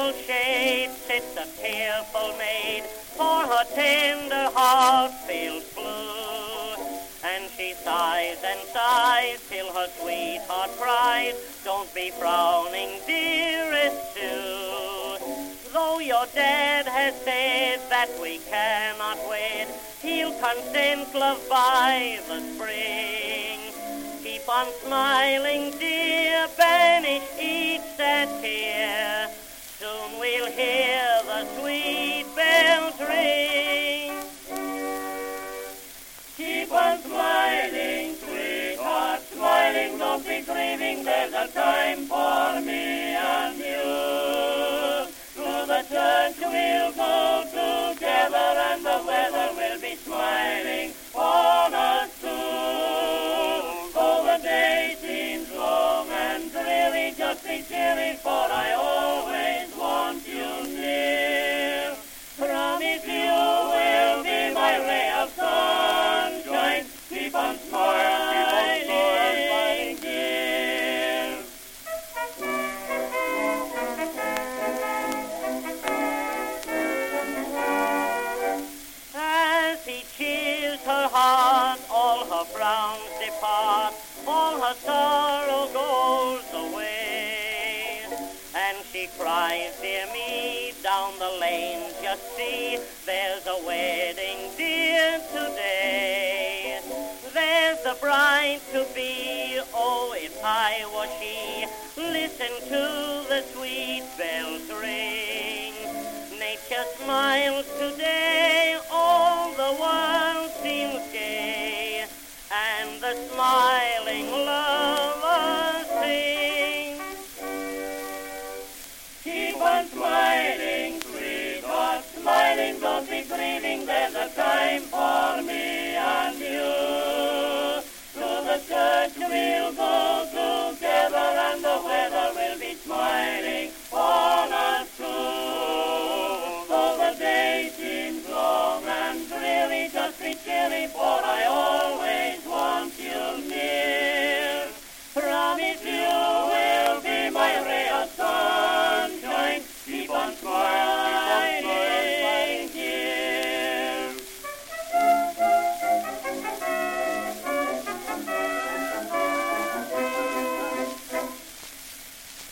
pale shade sits a tearful maid, for her tender heart feels blue. And she sighs and sighs till her sweetheart cries, don't be frowning, dearest Sue. Though your dad has said that we cannot wed, he'll consent, love, by the spring. Keep on smiling, dear, banish each sad tear. Soon we'll hear the sweet bells ring. Keep on smiling, sweetheart, smiling, don't be grieving, there's a time for me and you. To the church we'll go together, and the weather will be smiling on us too. Though the day seems long and dreary, just be cheery, for I always want you near. Promise you will be my ray of sunshine. Keep on smiling, dear. As he cheers her heart, all her frowns depart, all her sorrow goes away. And she cries, dear me, down the lane just see, there's a wedding, dear, today. There's the bride to be, oh, if I were she, listen to the sweet bells ring. Nature smiles today, all the world seems gay, and the smiling lovers sing. Keep on smiling, sweetheart, smiling, don't be grieving, there's a time for me and you. To the church we'll go together, and the weather will be smiling on us too. Though the day seems long and dreary, just be cheery, for I always